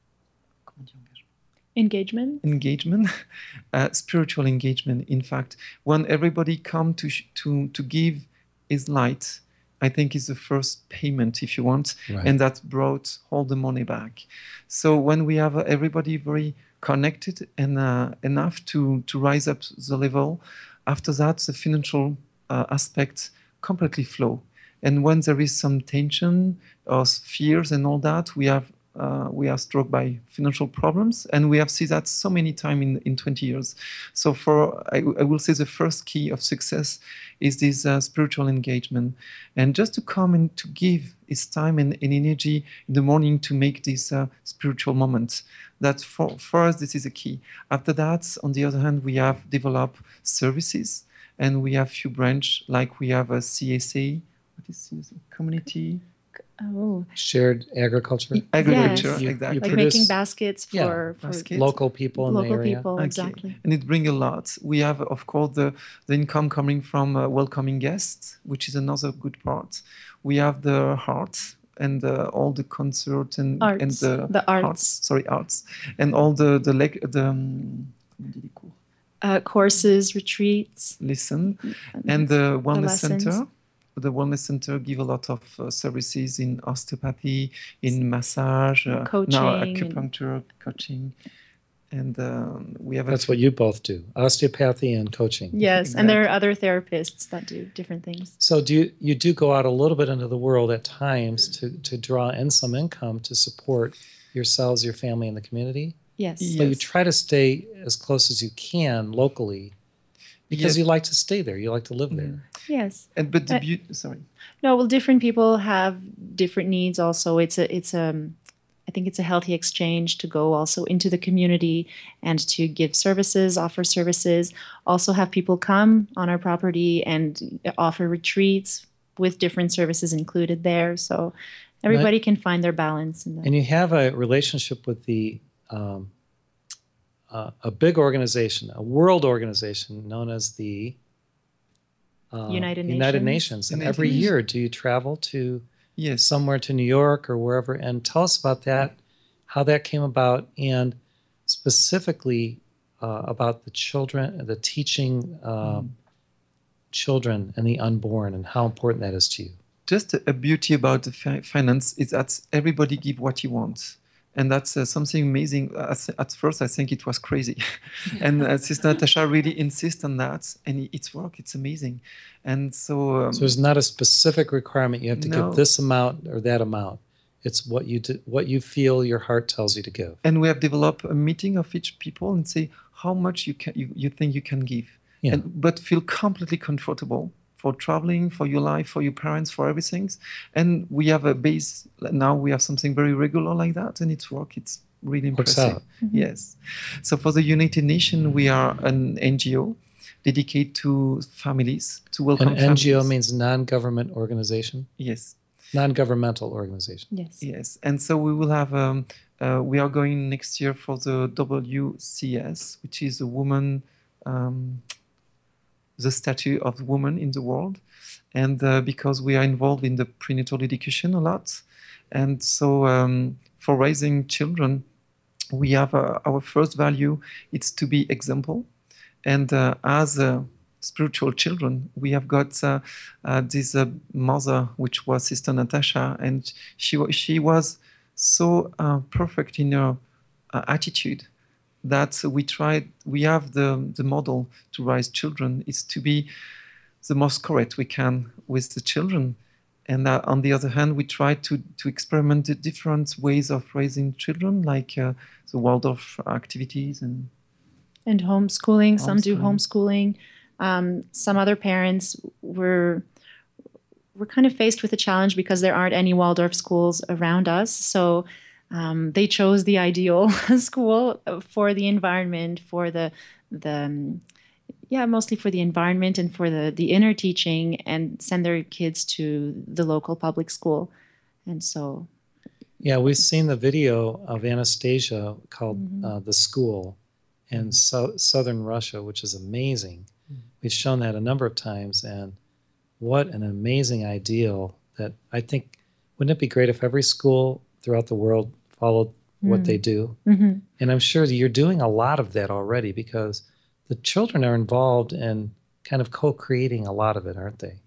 Engagement. engagement, uh, spiritual engagement, in fact, when everybody come to, sh- to, to give his light, I think is the first payment, if you want, Right. and that brought all the money back. So when we have uh, everybody very connected and uh, enough to, to rise up the level, after that, the financial uh, aspects completely flow. And when there is some tension or fears and all that, we have uh, we are struck by financial problems, and we have seen that so many times in, in twenty years. So for I, I will say the first key of success is this uh, spiritual engagement, and just to come and to give his time and, and energy in the morning to make this uh, spiritual moment. That for, for us, this is a key. After that, on the other hand, we have developed services, and we have few branch, like we have a C S A, what is C S A? Community Oh, Shared agriculture, agriculture, Yes. You- exactly. you like produce- making baskets Yeah, for, for basket. local people in the local area. people. Okay. Exactly. And it brings a lot. We have, of course, the, the income coming from uh, welcoming guests, which is another good part. We have the arts and uh, all the concert and, and Arts. the, The arts. sorry, arts, and all the the leg the um, comment dit les cours? Uh, courses, retreats, listen, and the wellness lessons. center. The wellness center give a lot of uh, services in osteopathy, in massage, uh, Coaching now and- acupuncture, coaching, and um, we have. a That's what you both do: osteopathy and coaching. yes, and there are other therapists that do different things. So do you, you do go out a little bit into the world at times to, to draw in some income to support yourselves, your family, and the community? Yes. Yeah. But you Yes. try to stay as close as you can locally because Yes. you like to stay there. You like to live there. Yes. And but the Uh, beauty, sorry. No, well, different people have different needs. Also, it's a it's a, a think it's a healthy exchange to go also into the community and to give services, offer services, also have people come on our property and offer retreats with different services included there. So everybody can find their balance in that. And you have a relationship with the um, uh, a big organization, a world organization known as the uh, United United Nations. Nations. And United every Nations. year, do you travel to Yes. somewhere to New York or wherever? And tell us about that, how that came about, and specifically uh, about the children, the teaching uh, Mm. children and the unborn, and how important that is to you. Just a, a beauty about the fi- finance is that everybody give what he wants. And that's uh, something amazing. At, at first, I think it was crazy. and uh, Sister Natasha really insists on that. And it, it's work. It's amazing. And so... Um, So there's not a specific requirement. You have to No. give this amount or that amount. It's what you do, what you feel your heart tells you to give. and we have developed a meeting of each people and say how much you can you, you think you can give. Yeah. And, but feel completely comfortable for traveling, for your life, for your parents, for everything. And we have a base, now we have something very regular like that, and it's work, it's really Works impressive. out. Yes. So for the United Nations, we are an N G O dedicated to families, to welcome An families. N G O means non-government organization, Yes. non-governmental organization. Yes. Yes, and so we will have. Um, uh, we are going next year for the W C S, which is a woman, um, the statue of woman in the world, and uh, because we are involved in the prenatal education a lot, and so um, for raising children, we have uh, our first value. It's to be example, and uh, as uh, spiritual children, we have got uh, uh, this uh, mother, which was Sister Natasha, and she wa- she was so uh, perfect in her uh, attitude that we tried. We have the the model to raise children is to be the most correct we can with the children, and uh, on the other hand, we try to to experiment the different ways of raising children, like uh, the Waldorf activities and And homeschooling. Some do Homeschooling. homeschooling. Um, some other parents were were kind of faced with a challenge because there aren't any Waldorf schools around us. So um, they chose the ideal school for the environment, for the the um, yeah, mostly for the environment and for the the inner teaching, and send their kids to the local public school. And so, Yeah, we've seen the video of Anastasia called Mhm. uh, The School in so- southern Russia, which is amazing. We've shown that a number of times, and what an amazing ideal that I think, wouldn't it be great if every school throughout the world followed what Mm. they do? mhm. And I'm sure that you're doing a lot of that already, because the children are involved in kind of co-creating a lot of it, aren't they?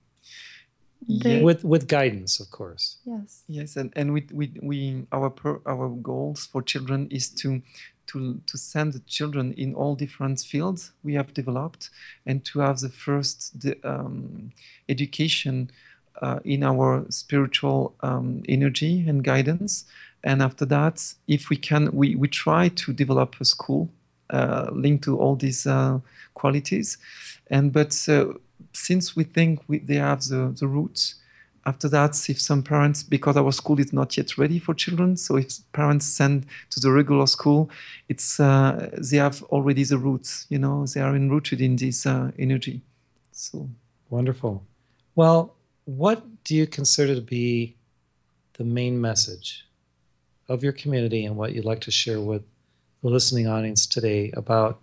They- With with guidance, of course. yes. yes, and and we we, we our per, our goals for children is to to to send the children in all different fields we have developed, and to have the first the, um, education uh, in our spiritual um, energy and guidance. And after that, if we can, we, we try to develop a school uh, linked to all these uh, qualities. And but uh, since we think we, they have the, the roots, after that, if some parents, because our school is not yet ready for children, so if parents send to the regular school, it's uh, they have already the roots, you know, they are enrooted in this uh, energy. So Wonderful. Well, what do you consider to be the main message of your community, and what you'd like to share with the listening audience today about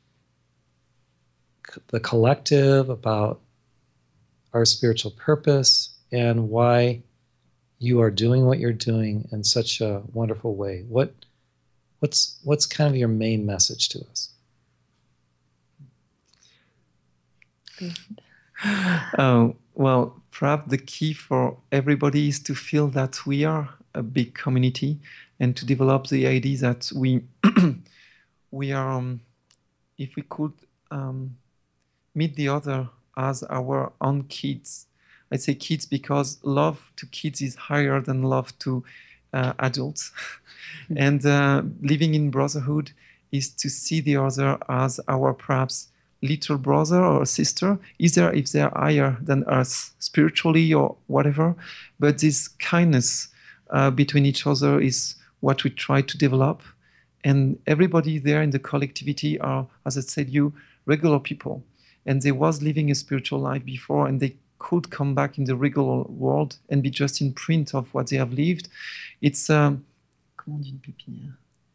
c- the collective, about our spiritual purpose, and why you are doing what you're doing in such a wonderful way? What what's what's kind of your main message to us? Uh, well, perhaps the key for everybody is to feel that we are a big community, and to develop the idea that we we are, um, if we could um, meet the other as our own kids. I say kids because love to kids is higher than love to uh, adults, and uh, living in brotherhood is to see the other as our perhaps little brother or sister, either if they are higher than us spiritually or whatever. But this kindness uh, between each other is what we try to develop. And everybody there in the collectivity are, as I said, you regular people. And they was living a spiritual life before, and they could come back in the regular world and be just in print of what they have lived. It's um, comment on dit une pépinière?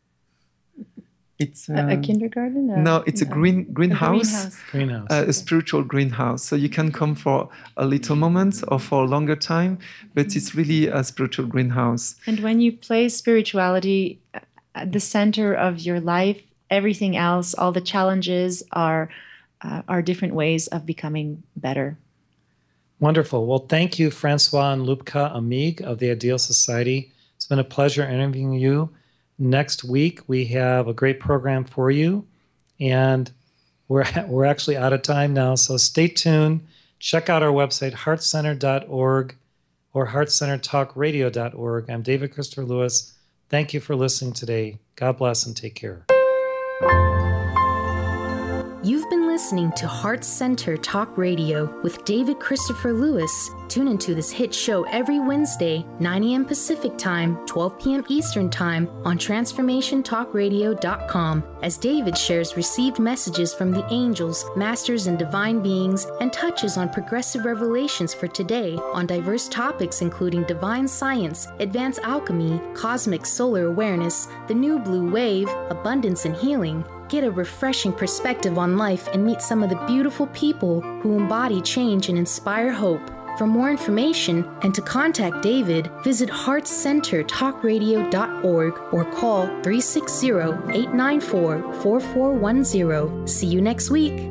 It's uh, a, a kindergarten. Or? No, it's a green greenhouse. Greenhouse. Greenhouse. Uh, a spiritual greenhouse. So you can come for a little moment or for a longer time, but it's really a spiritual greenhouse. And when you place spirituality at the center of your life, everything else, all the challenges are uh, are different ways of becoming better. Wonderful. Well, thank you, Francois and Lubka Amig of the Ideal Society. It's been a pleasure interviewing you. Next week, we have a great program for you, and we're we're actually out of time now, so stay tuned. Check out our website, heart center dot org or heart center talk radio dot org. I'm David Christopher Lewis. Thank you for listening today. God bless and take care. You've been listening to Heart Center Talk Radio with David Christopher Lewis. Tune into this hit show every Wednesday, nine a.m. Pacific Time, twelve p.m. Eastern Time on transformation talk radio dot com as David shares received messages from the angels, masters, and divine beings and touches on progressive revelations for today on diverse topics including divine science, advanced alchemy, cosmic solar awareness, the new blue wave, abundance and healing. Get a refreshing perspective on life and meet some of the beautiful people who embody change and inspire hope. For more information and to contact David, visit heart center talk radio dot org or call three six zero, eight nine four, four four one zero. See you next week.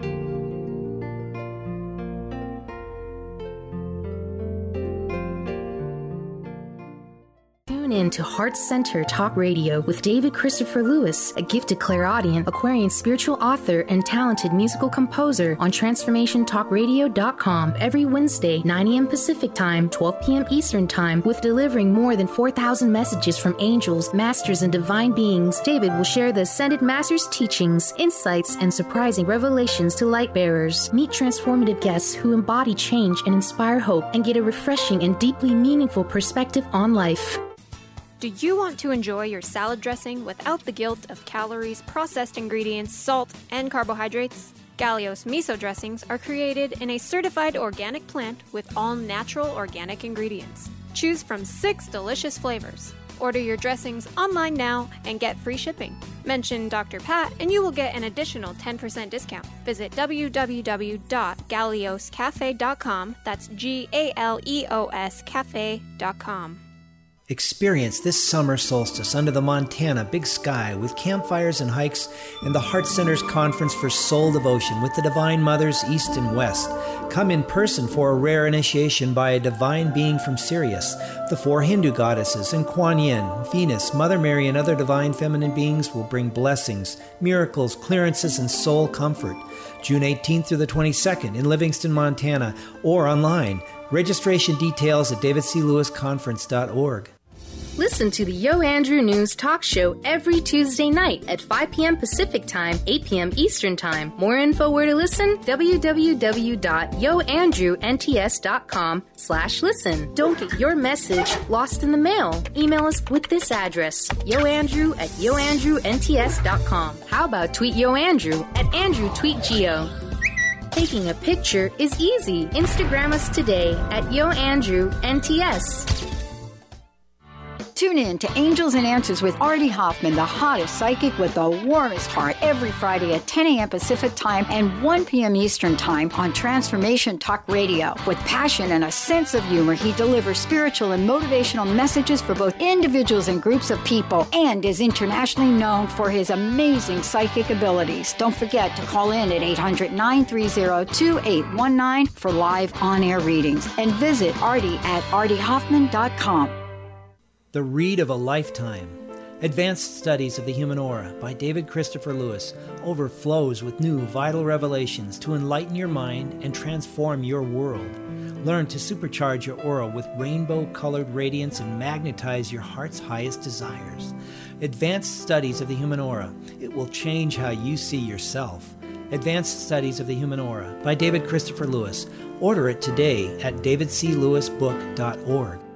In to Heart Center Talk Radio with David Christopher Lewis, a gifted clairaudient, Aquarian spiritual author, and talented musical composer on transformation talk radio dot com every Wednesday, nine a.m. Pacific Time, twelve p.m. Eastern Time, with delivering more than four thousand messages from angels, masters, and divine beings. David will share the Ascended Masters' teachings, insights, and surprising revelations to light bearers. Meet transformative guests who embody change and inspire hope and get a refreshing and deeply meaningful perspective on life. Do you want to enjoy your salad dressing without the guilt of calories, processed ingredients, salt, and carbohydrates? Galios miso dressings are created in a certified organic plant with all natural organic ingredients. Choose from six delicious flavors. Order your dressings online now and get free shipping. Mention Doctor Pat and you will get an additional ten percent discount. Visit w w w dot galeos cafe dot com. That's G A L E O S cafe dot com. Experience this summer solstice under the Montana Big Sky with campfires and hikes and the Heart Center's Conference for Soul Devotion with the Divine Mothers East and West. Come in person for a rare initiation by a divine being from Sirius. The four Hindu goddesses and Kuan Yin, Venus, Mother Mary, and other divine feminine beings will bring blessings, miracles, clearances, and soul comfort. June eighteenth through the twenty-second in Livingston, Montana, or online. Registration details at david c lewis conference dot org. Listen to the Yo Andrew News Talk Show every Tuesday night at five p.m. Pacific Time, eight p.m. Eastern Time. More info where to listen? w w w dot yo andrew n t s dot com slash listen. Don't get your message lost in the mail. Email us with this address, yoandrew at yo andrew n t s dot com. How about tweet Yo Andrew at Andrew Tweet Geo? Taking a picture is easy. Instagram us today at Yo Andrew N T S. Tune in to Angels and Answers with Artie Hoffman, the hottest psychic with the warmest heart, every Friday at ten a.m. Pacific Time and one p.m. Eastern Time on Transformation Talk Radio. With passion and a sense of humor, he delivers spiritual and motivational messages for both individuals and groups of people and is internationally known for his amazing psychic abilities. Don't forget to call in at eight hundred, nine three zero, two eight one nine for live on-air readings and visit Artie at artie hoffman dot com. The Read of a Lifetime. Advanced Studies of the Human Aura by David Christopher Lewis overflows with new vital revelations to enlighten your mind and transform your world. Learn to supercharge your aura with rainbow-colored radiance and magnetize your heart's highest desires. Advanced Studies of the Human Aura. It will change how you see yourself. Advanced Studies of the Human Aura by David Christopher Lewis. Order it today at david c lewis book dot org.